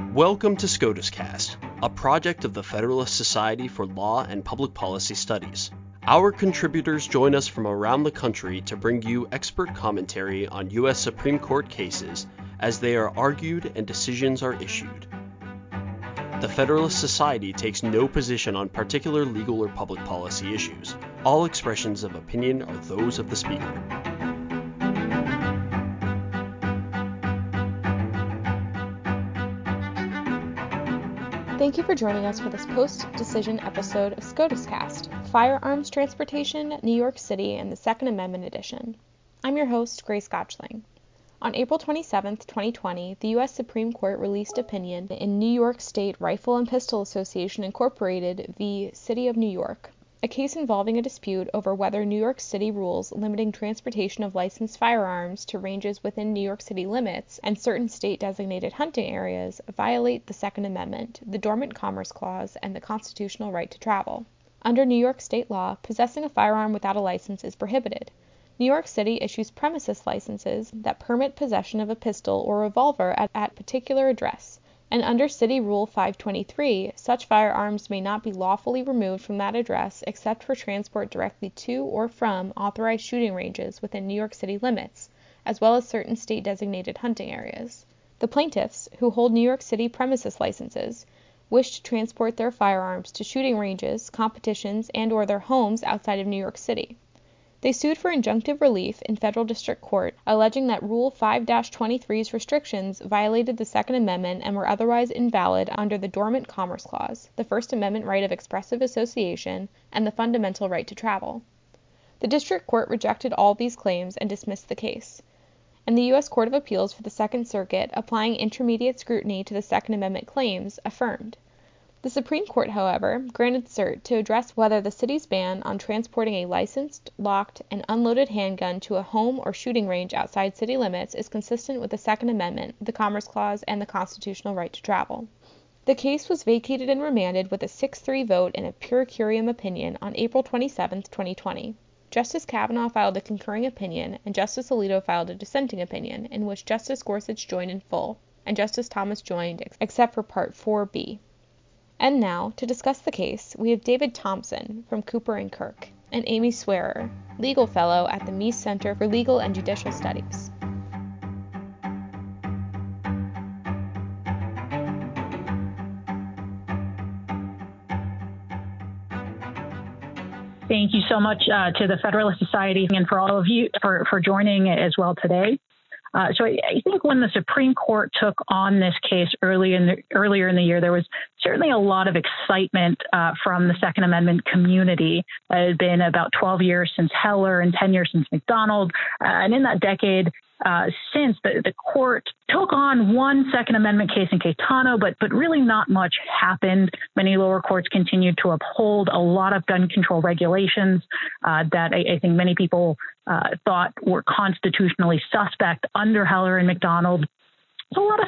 Welcome to SCOTUScast, a project of the Federalist Society for Law and Public Policy Studies. Our contributors join us from around the country to bring you expert commentary on U.S. Supreme Court cases as they are argued and decisions are issued. The Federalist Society takes no position on particular legal or public policy issues. All expressions of opinion are those of the speaker. Thank you for joining us for this post-decision episode of SCOTUScast, Firearms Transportation, New York City, and the Second Amendment Edition. I'm your host, Grace Gotchling. On April 27, 2020, the U.S. Supreme Court released opinion in New York State Rifle and Pistol Association Incorporated v. City of New York, a case involving a dispute over whether New York City rules limiting transportation of licensed firearms to ranges within New York City limits and certain state-designated hunting areas violate the Second Amendment, the Dormant Commerce Clause, and the constitutional right to travel. Under New York state law, possessing a firearm without a license is prohibited. New York City issues premises licenses that permit possession of a pistol or revolver at particular address, and under City Rule 523, such firearms may not be lawfully removed from that address except for transport directly to or from authorized shooting ranges within New York City limits, as well as certain state-designated hunting areas. The plaintiffs, who hold New York City premises licenses, wish to transport their firearms to shooting ranges, competitions, and/or their homes outside of New York City. They sued for injunctive relief in federal district court, alleging that Rule 5-23's restrictions violated the Second Amendment and were otherwise invalid under the Dormant Commerce Clause, the First Amendment right of expressive association, and the fundamental right to travel. The district court rejected all these claims and dismissed the case, and the U.S. Court of Appeals for the Second Circuit, applying intermediate scrutiny to the Second Amendment claims, affirmed. The Supreme Court, however, granted cert to address whether the city's ban on transporting a licensed, locked, and unloaded handgun to a home or shooting range outside city limits is consistent with the Second Amendment, the Commerce Clause, and the constitutional right to travel. The case was vacated and remanded with a 6-3 vote in a per curiam opinion on April 27, 2020. Justice Kavanaugh filed a concurring opinion, and Justice Alito filed a dissenting opinion, in which Justice Gorsuch joined in full, and Justice Thomas joined except for Part 4B. And now, to discuss the case, we have David Thompson from Cooper & Kirk and Amy Swearer, legal fellow at the Meese Center for Legal and Judicial Studies. Thank you so much to the Federalist Society and for all of you for joining as well today. So I think when the Supreme Court took on this case earlier in the year, there was certainly a lot of excitement from the Second Amendment community. It had been about 12 years since Heller and 10 years since McDonald. And in that decade since, the court took on one Second Amendment case in Caetano, but really not much happened. Many lower courts continued to uphold a lot of gun control regulations that I think many people thought were constitutionally suspect under Heller and McDonald. So a lot of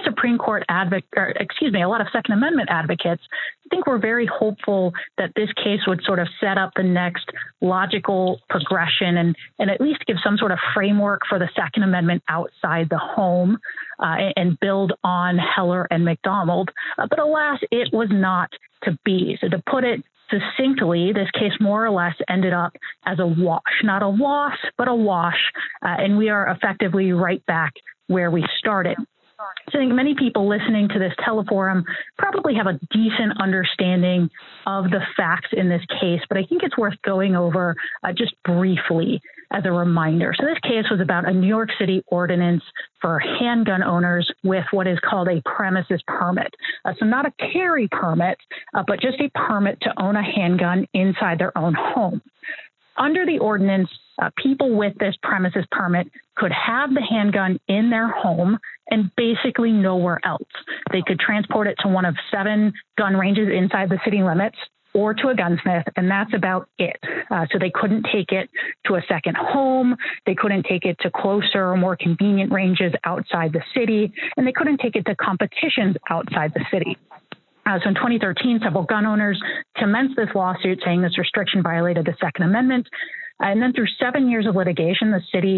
a lot of Second Amendment advocates, I think, were very hopeful that this case would sort of set up the next logical progression and at least give some sort of framework for the Second Amendment outside the home and build on Heller and McDonald. But alas, it was not to be. So to put it succinctly, this case more or less ended up as a wash, not a loss, but a wash. And we are effectively right back where we started. So I think many people listening to this teleforum probably have a decent understanding of the facts in this case, but I think it's worth going over just briefly as a reminder. So this case was about a New York City ordinance for handgun owners with what is called a premises permit. So not a carry permit, but just a permit to own a handgun inside their own home. Under the ordinance, people with this premises permit could have the handgun in their home and basically nowhere else. They could transport it to one of 7 gun ranges inside the city limits or to a gunsmith, and that's about it. So they couldn't take it to a second home. They couldn't take it to closer or more convenient ranges outside the city, and they couldn't take it to competitions outside the city. So in 2013, several gun owners commenced this lawsuit saying this restriction violated the Second Amendment. And then through 7 years of litigation, the city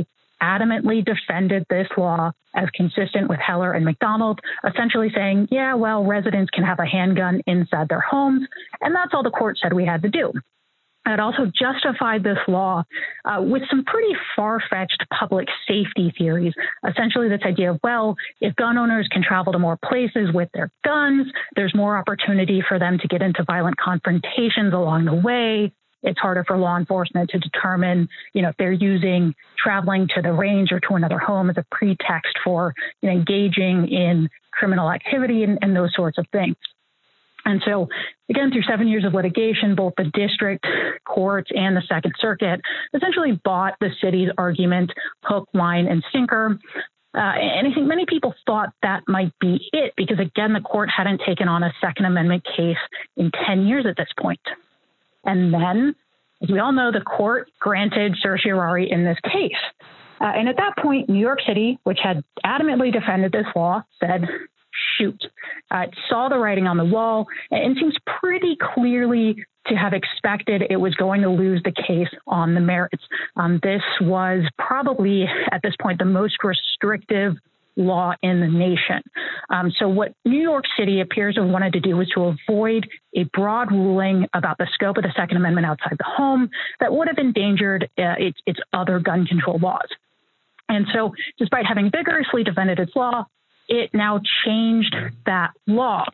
adamantly defended this law as consistent with Heller and McDonald, essentially saying, yeah, well, residents can have a handgun inside their homes, and that's all the court said we had to do. It also justified this law with some pretty far-fetched public safety theories. Essentially, this idea of, well, if gun owners can travel to more places with their guns, there's more opportunity for them to get into violent confrontations along the way. It's harder for law enforcement to determine, if they're using traveling to the range or to another home as a pretext for engaging in criminal activity and those sorts of things. And so, again, through 7 years of litigation, both the district courts and the Second Circuit essentially bought the city's argument hook, line, and sinker. And I think many people thought that might be it because, again, the court hadn't taken on a Second Amendment case in 10 years at this point. And then, as we all know, the court granted certiorari in this case. And at that point, New York City, which had adamantly defended this law, said, shoot. It saw the writing on the wall and seems pretty clearly to have expected it was going to lose the case on the merits. This was probably, at this point, the most restrictive law in the nation. So what New York City appears to have wanted to do was to avoid a broad ruling about the scope of the Second Amendment outside the home that would have endangered its other gun control laws. And so despite having vigorously defended its law, it now changed that law.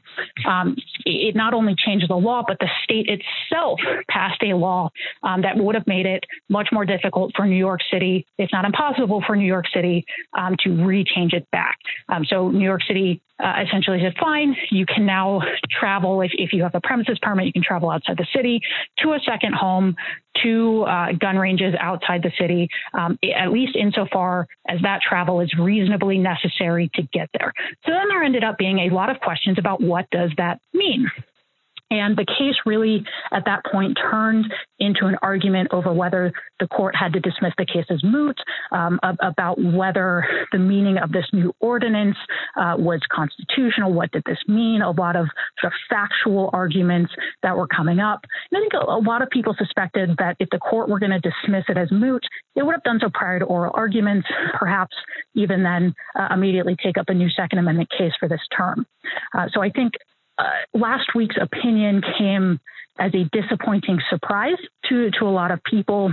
It not only changed the law, but the state itself passed a law that would have made it much more difficult for New York City, if not impossible for New York City, to rechange it back. So New York City essentially said, fine, you can now travel, if you have a premises permit, you can travel outside the city to a second home, to gun ranges outside the city, at least insofar as that travel is reasonably necessary to get there. So then there ended up being a lot of questions about what does that mean? And the case really, at that point, turned into an argument over whether the court had to dismiss the case as moot, about whether the meaning of this new ordinance was constitutional. What did this mean? A lot of sort of factual arguments that were coming up. And I think a lot of people suspected that if the court were going to dismiss it as moot, it would have done so prior to oral arguments, perhaps even then immediately take up a new Second Amendment case for this term. So I think last week's opinion came as a disappointing surprise to a lot of people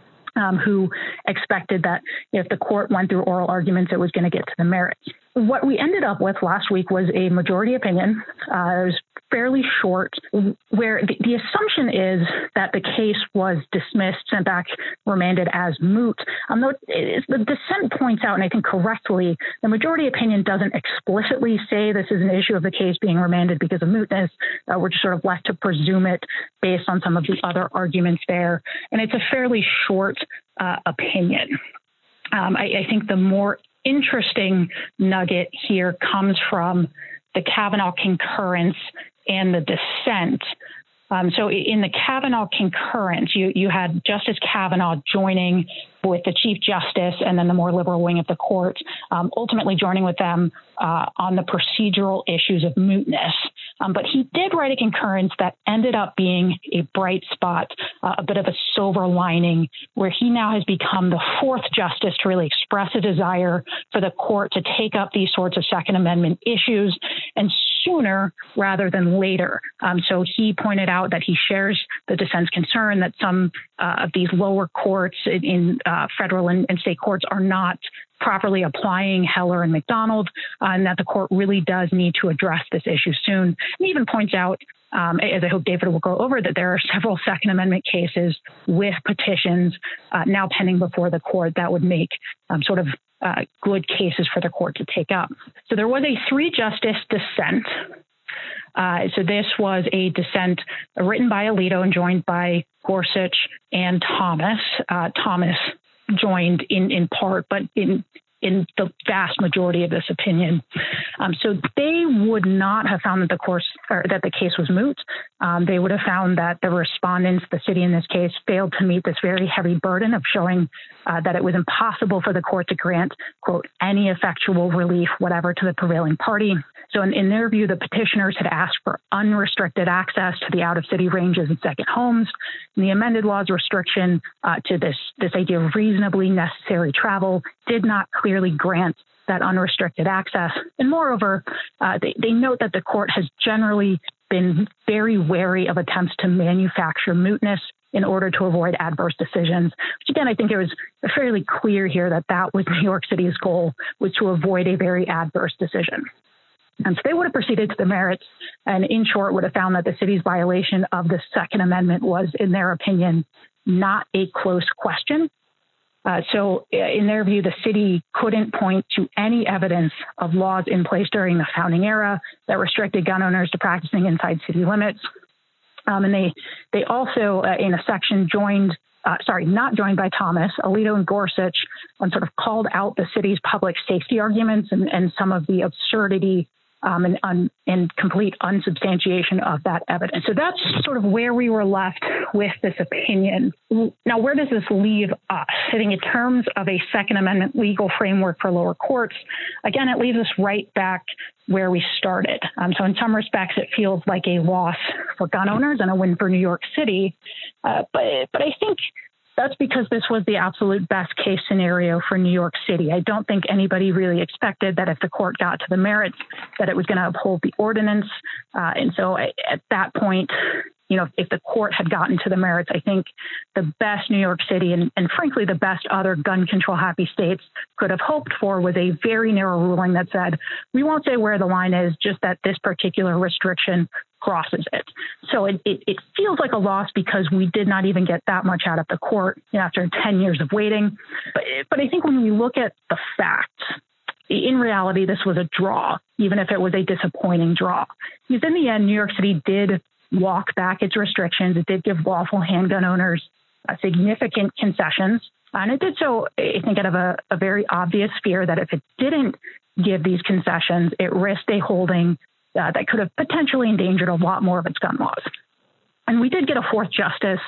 who expected that if the court went through oral arguments, it was going to get to the merits. What we ended up with last week was a majority opinion. It was fairly short, where the assumption is that the case was dismissed, sent back, remanded as moot. Though the dissent points out, and I think correctly, the majority opinion doesn't explicitly say this is an issue of the case being remanded because of mootness. We're just sort of left to presume it based on some of the other arguments there. And it's a fairly short opinion. I think the more interesting nugget here comes from the Kavanaugh concurrence and the dissent. So in the Kavanaugh concurrence, you had Justice Kavanaugh joining with the Chief Justice and then the more liberal wing of the court, ultimately joining with them on the procedural issues of mootness. But he did write a concurrence that ended up being a bright spot, a bit of a silver lining, where he now has become the fourth justice to really express a desire for the court to take up these sorts of Second Amendment issues, and sooner rather than later. So he pointed out that he shares the dissent's concern that some of these lower courts in federal and state courts are not properly applying Heller and McDonald, and that the court really does need to address this issue soon. And even points out, as I hope David will go over, that there are several Second Amendment cases with petitions now pending before the court that would make sort of good cases for the court to take up. So there was a three-justice dissent. So this was a dissent written by Alito and joined by Gorsuch and Thomas. Thomas joined in part, but in the vast majority of this opinion. So they would not have found that the case was moot. They would have found that the respondents, the city in this case, failed to meet this very heavy burden of showing that it was impossible for the court to grant, quote, any effectual relief, whatever, to the prevailing party. So in their view, the petitioners had asked for unrestricted access to the out-of-city ranges and second homes. And the amended law's restriction to this idea of reasonably necessary travel did not clearly grant that unrestricted access. And moreover, they note that the court has generally been very wary of attempts to manufacture mootness in order to avoid adverse decisions, which again, I think it was fairly clear here that that was New York City's goal, was to avoid a very adverse decision. And so they would have proceeded to the merits and, in short, would have found that the city's violation of the Second Amendment was, in their opinion, not a close question. So in their view, the city couldn't point to any evidence of laws in place during the founding era that restricted gun owners to practicing inside city limits. And they also, in a section not joined by Thomas, Alito and Gorsuch, sort of called out the city's public safety arguments and some of the absurdity and complete unsubstantiation of that evidence. So that's sort of where we were left with this opinion. Now, where does this leave us? I think in terms of a Second Amendment legal framework for lower courts, again, it leaves us right back where we started. So in some respects, it feels like a loss for gun owners and a win for New York City. But I think that's because this was the absolute best case scenario for New York City. I don't think anybody really expected that if the court got to the merits, that it was going to uphold the ordinance. And so at that point, if the court had gotten to the merits, I think the best New York City and frankly, the best other gun control happy states could have hoped for was a very narrow ruling that said, we won't say where the line is, just that this particular restriction crosses it. So it feels like a loss because we did not even get that much out of the court after 10 years of waiting. But I think when we look at the facts, in reality, this was a draw, even if it was a disappointing draw. Because in the end, New York City did walk back its restrictions. It did give lawful handgun owners significant concessions. And it did so, I think, out of a very obvious fear that if it didn't give these concessions, it risked a holding that could have potentially endangered a lot more of its gun laws. And we did get a fourth justice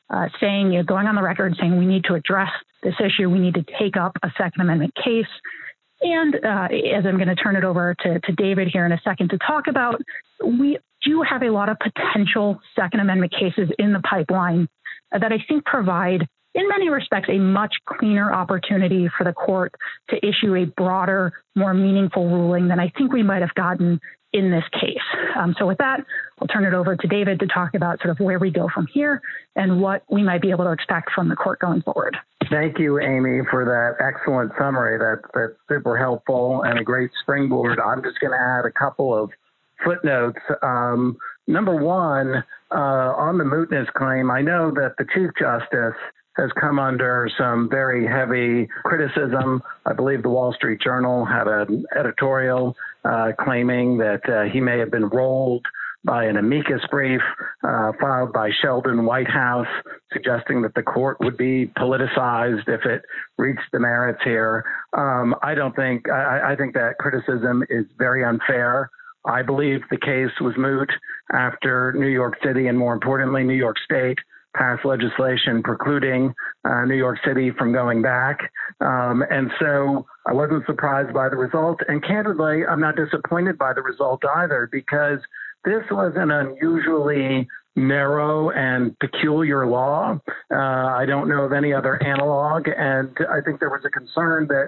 going on the record saying we need to address this issue. We need to take up a Second Amendment case. And as I'm going to turn it over to David here in a second to talk about, we do have a lot of potential Second Amendment cases in the pipeline that I think provide, in many respects, a much cleaner opportunity for the court to issue a broader, more meaningful ruling than I think we might have gotten in this case. So with that, I'll turn it over to David to talk about sort of where we go from here and what we might be able to expect from the court going forward. Thank you, Amy, for that excellent summary. That's super helpful and a great springboard. I'm just going to add a couple of footnotes. Number one, on the mootness claim, I know that the Chief Justice has come under some very heavy criticism. I believe the Wall Street Journal had an editorial claiming that he may have been rolled by an amicus brief filed by Sheldon Whitehouse, suggesting that the court would be politicized if it reached the merits here. I think that criticism is very unfair. I believe the case was moot after New York City and, more importantly, New York State passed legislation precluding New York City from going back. And so I wasn't surprised by the result. And candidly, I'm not disappointed by the result either, because this was an unusually narrow and peculiar law. I don't know of any other analog. And I think there was a concern that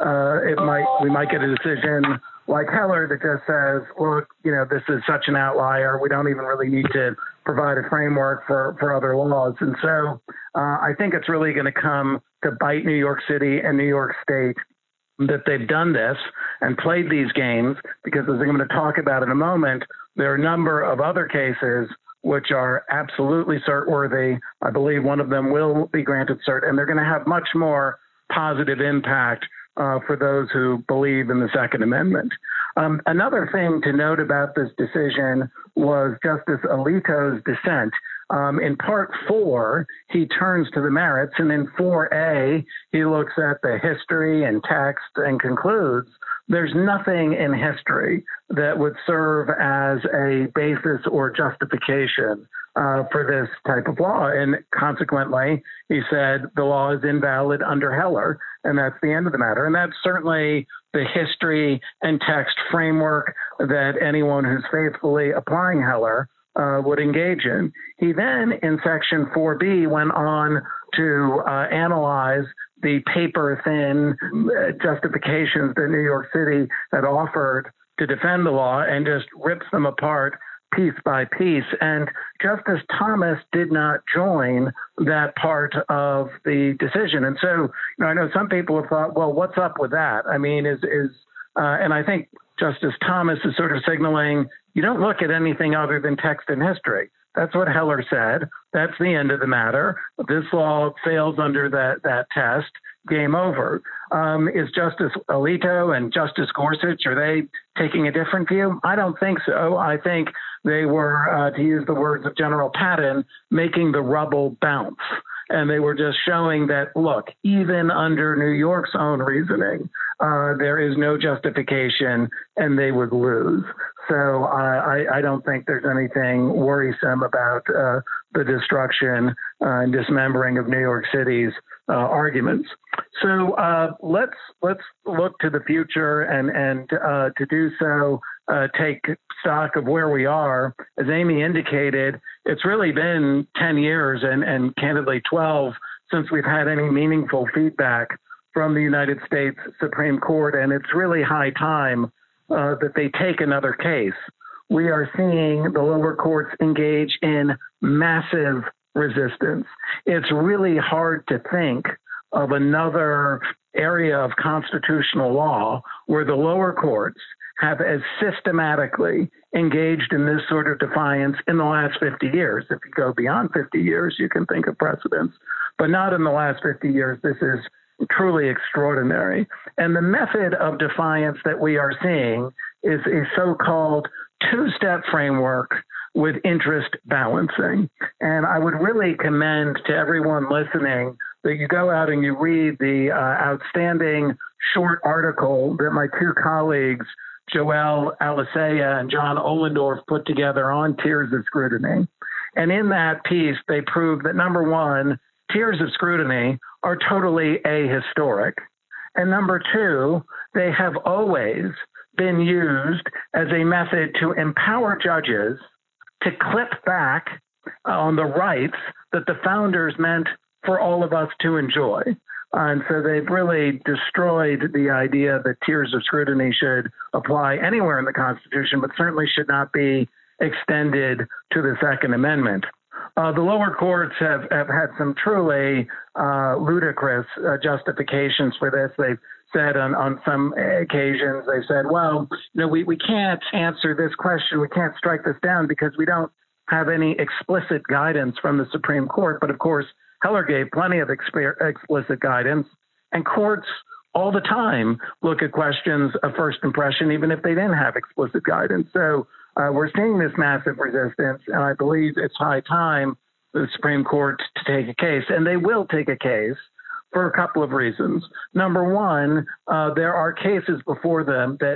we might get a decision like Heller that just says, look, this is such an outlier. We don't even really need to provide a framework for other laws. And so I think it's really going to come to bite New York City and New York State that they've done this and played these games, because as I'm going to talk about in a moment, there are a number of other cases which are absolutely cert-worthy. I believe one of them will be granted cert, and they're going to have much more positive impact for those who believe in the Second Amendment. Another thing to note about this decision was Justice Alito's dissent. In Part 4, he turns to the merits, and in 4A, he looks at the history and text and concludes there's nothing in history that would serve as a basis or justification for this type of law. And consequently, he said the law is invalid under Heller. and that's the end of the matter. And that's certainly the history and text framework that anyone who's faithfully applying Heller would engage in. He then, in Section 4B, went on to analyze the paper-thin justifications that New York City had offered to defend the law and just rips them apart piece by piece. And Justice Thomas did not join that part of the decision. And so, I know some people have thought, well, what's up with that? I mean, and I think Justice Thomas is sort of signaling, you don't look at anything other than text and history. That's what Heller said. That's the end of the matter. This law fails under that test. Game over. Is Justice Alito and Justice Gorsuch, are they taking a different view? I don't think so. I think they were, to use the words of General Patton, making the rubble bounce. And they were just showing that, look, even under New York's own reasoning, there is no justification and they would lose. So I don't think there's anything worrisome about the destruction and dismembering of New York City's arguments. So let's look to the future and to do so, take stock of where we are. As Amy indicated, it's really been 10 years and candidly 12 since we've had any meaningful feedback from the United States Supreme Court, and it's really high time that they take another case. We are seeing the lower courts engage in massive resistance. It's really hard to think of another area of constitutional law where the lower courts have as systematically engaged in this sort of defiance in the last 50 years. If you go beyond 50 years, you can think of precedents, but not in the last 50 years. This is truly extraordinary. And the method of defiance that we are seeing is a so-called two-step framework with interest balancing. And I would really commend to everyone listening that you go out and you read the outstanding short article that my two colleagues, Joelle Alisea and John Ohlendorf, put together on tiers of scrutiny. And in that piece, they prove that, number one, tiers of scrutiny are totally ahistoric. And number two, they have always been used as a method to empower judges to clip back on the rights that the founders meant for all of us to enjoy. And so they've really destroyed the idea that tiers of scrutiny should apply anywhere in the Constitution, but certainly should not be extended to the Second Amendment. The lower courts have had some truly ludicrous justifications for this. They've said on some occasions, they've said, well, we can't answer this question. We can't strike this down because we don't have any explicit guidance from the Supreme Court. But of course, Heller gave plenty of explicit guidance, and courts all the time look at questions of first impression, even if they didn't have explicit guidance. So we're seeing this massive resistance, and I believe it's high time for the Supreme Court to take a case, and they will take a case for a couple of reasons. Number one, there are cases before them that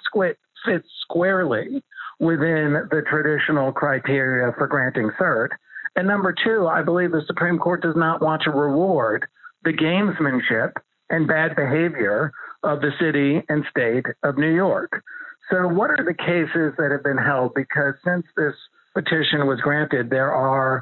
fit squarely within the traditional criteria for granting cert. And number two, I believe the Supreme Court does not want to reward the gamesmanship and bad behavior of the city and state of New York. So what are the cases that have been held? Because since this petition was granted, there are,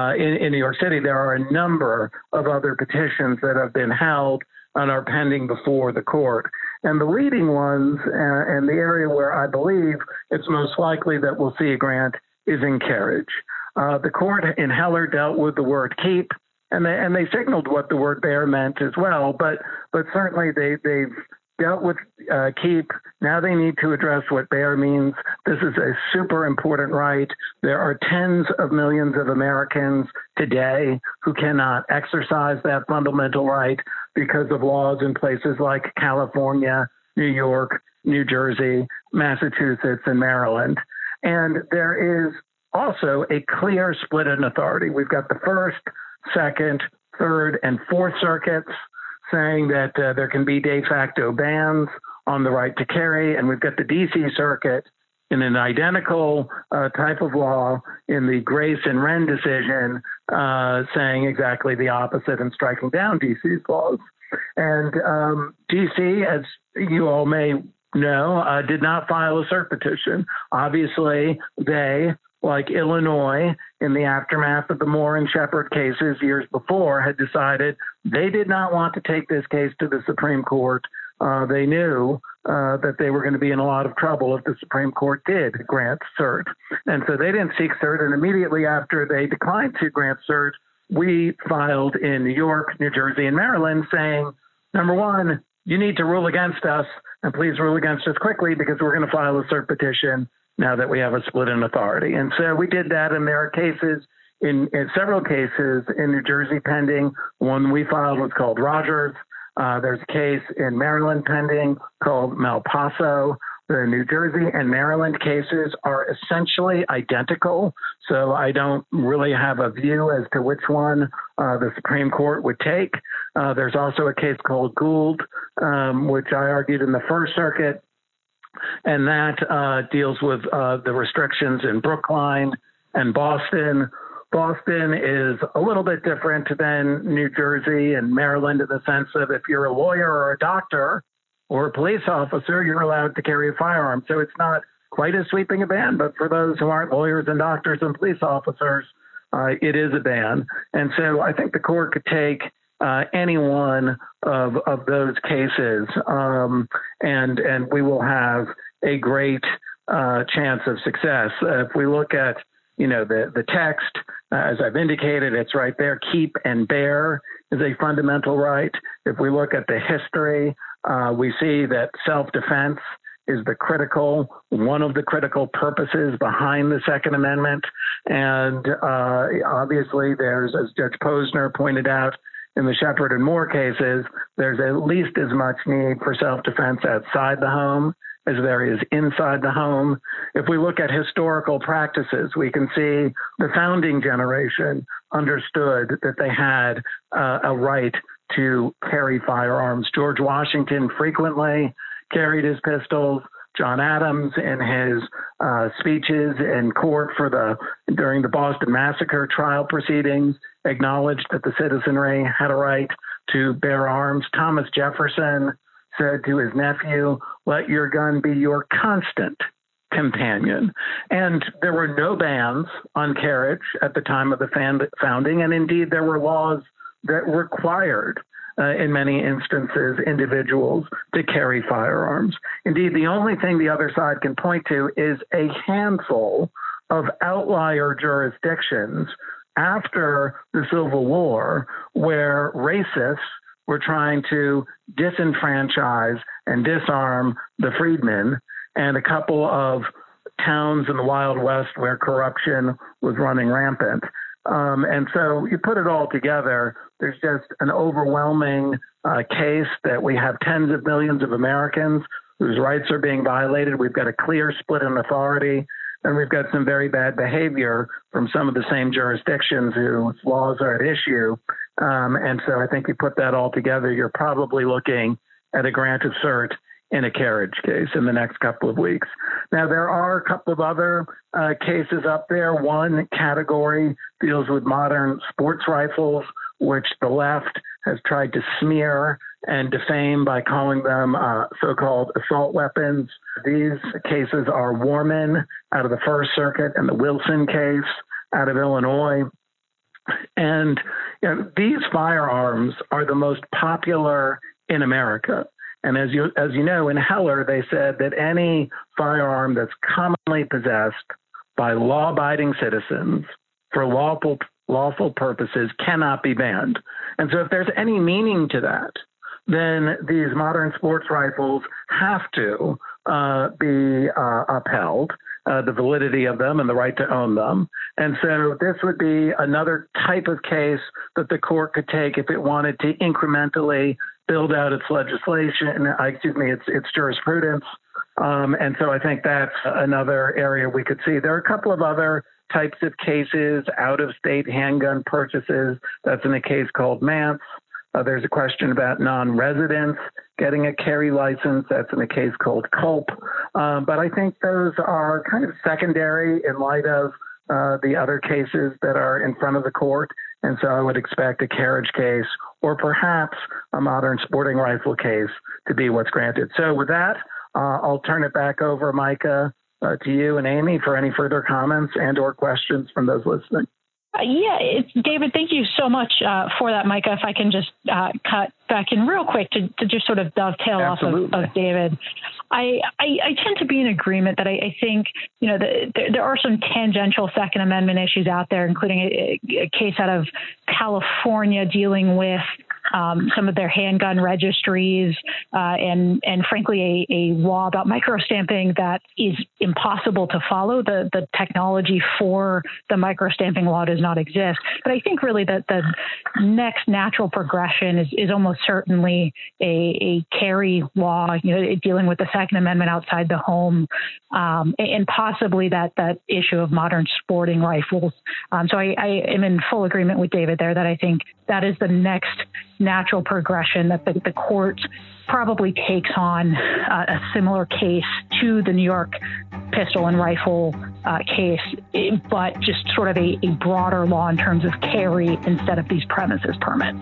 in New York City, there are a number of other petitions that have been held and are pending before the court. And the leading ones, and the area where I believe it's most likely that we'll see a grant, is in Carriage. The court in Heller dealt with the word keep, and they signaled what the word bear meant as well. But certainly they've dealt with keep. Now they need to address what bear means. This is a super important right. There are tens of millions of Americans today who cannot exercise that fundamental right because of laws in places like California, New York, New Jersey, Massachusetts, and Maryland. And there is also a clear split in authority. We've got the First, Second, Third, and Fourth Circuits saying that there can be de facto bans on the right to carry, and we've got the D.C. Circuit in an identical type of law in the Grace and Wren decision saying exactly the opposite and striking down D.C.'s laws. And D.C., as you all may know, did not file a cert petition. Obviously, they, like Illinois, in the aftermath of the Moore and Shepard cases years before, had decided they did not want to take this case to the Supreme Court. They knew that they were going to be in a lot of trouble if the Supreme Court did grant cert. And so they didn't seek cert. And immediately after they declined to grant cert, we filed in New York, New Jersey, and Maryland saying, number one, you need to rule against us, and please rule against us quickly because we're going to file a cert petition now that we have a split in authority. And so we did that, and there are cases, in several cases in New Jersey pending. One we filed was called Rogers. There's a case in Maryland pending called Malpaso. The New Jersey and Maryland cases are essentially identical, so I don't really have a view as to which one the Supreme Court would take. There's also a case called Gould, which I argued in the First Circuit, and that deals with the restrictions in Brookline and Boston. Boston is a little bit different than New Jersey and Maryland in the sense of if you're a lawyer or a doctor or a police officer, you're allowed to carry a firearm. So it's not quite as sweeping a ban, but for those who aren't lawyers and doctors and police officers, it is a ban. And so I think the court could take any one of those cases, and we will have a great chance of success. If we look at the text, as I've indicated, it's right there. Keep and bear is a fundamental right. If we look at the history, we see that self-defense is one of the critical purposes behind the Second Amendment. And obviously there's, as Judge Posner pointed out in the Shepard and Moore cases, there's at least as much need for self-defense outside the home as there is inside the home. If we look at historical practices, we can see the founding generation understood that they had a right to carry firearms. George Washington frequently carried his pistols. John Adams, in his speeches in court during the Boston Massacre trial proceedings, acknowledged that the citizenry had a right to bear arms. Thomas Jefferson said to his nephew, "Let your gun be your constant companion." And there were no bans on carriage at the time of the founding, and indeed there were laws that required, in many instances, individuals to carry firearms. Indeed, the only thing the other side can point to is a handful of outlier jurisdictions after the Civil War where racists were trying to disenfranchise and disarm the freedmen, and a couple of towns in the Wild West where corruption was running rampant. And so you put it all together, there's just an overwhelming case that we have tens of millions of Americans whose rights are being violated. We've got a clear split in authority, and we've got some very bad behavior from some of the same jurisdictions whose laws are at issue. And so I think you put that all together, you're probably looking at a grant of cert in a carriage case in the next couple of weeks. Now, there are a couple of other cases up there. One category deals with modern sports rifles, which the left has tried to smear and defame by calling them so-called assault weapons. These cases are Warman out of the First Circuit and the Wilson case out of Illinois. And these firearms are the most popular in America. And as you know, in Heller, they said that any firearm that's commonly possessed by law-abiding citizens for lawful purposes cannot be banned. And so if there's any meaning to that, then these modern sports rifles have to be upheld, the validity of them and the right to own them. And so this would be another type of case that the court could take if it wanted to incrementally build out its its jurisprudence. And so I think that's another area we could see. There are a couple of other types of cases, out-of-state handgun purchases. That's in a case called Mance. There's a question about non-residents getting a carry license. That's in a case called Culp. But I think those are kind of secondary in light of the other cases that are in front of the court. And so I would expect a carriage case or perhaps a modern sporting rifle case to be what's granted. So with that, I'll turn it back over, Micah, to you and Amy for any further comments and or questions from those listening. David, thank you so much for that, Micah. If I can just cut back in real quick to just sort of dovetail Absolutely. off of David. I tend to be in agreement that I think, there are some tangential Second Amendment issues out there, including a case out of California dealing with some of their handgun registries and frankly, a law about microstamping that is impossible to follow. The technology for the microstamping law does not exist. But I think really that the next natural progression is almost certainly a carry law, dealing with the Second Amendment outside the home, and possibly that issue of modern sporting rifles. So I am in full agreement with David there that I think that is the next natural progression, that the court probably takes on a similar case to the New York pistol and rifle case, but just sort of a broader law in terms of carry instead of these premises permits.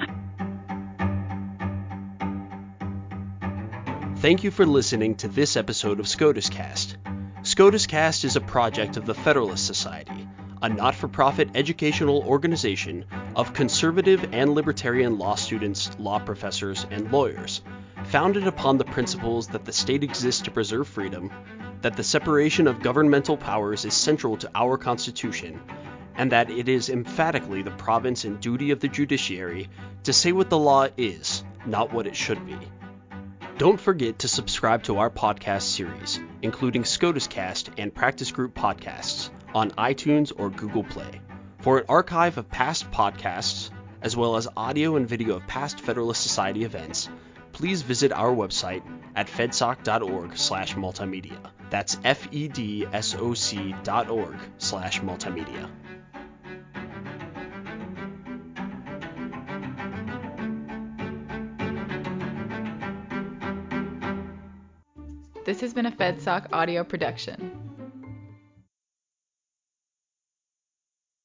Thank you for listening to this episode of SCOTUS Cast. SCOTUS Cast is a project of the Federalist Society, a not-for-profit educational organization of conservative and libertarian law students, law professors, and lawyers, founded upon the principles that the state exists to preserve freedom, that the separation of governmental powers is central to our Constitution, and that it is emphatically the province and duty of the judiciary to say what the law is, not what it should be. Don't forget to subscribe to our podcast series, including SCOTUS Cast and Practice Group podcasts, on iTunes or Google Play. For an archive of past podcasts, as well as audio and video of past Federalist Society events, please visit our website at fedsoc.org/multimedia. That's fedsoc.org/multimedia. This has been a FedSoc audio production.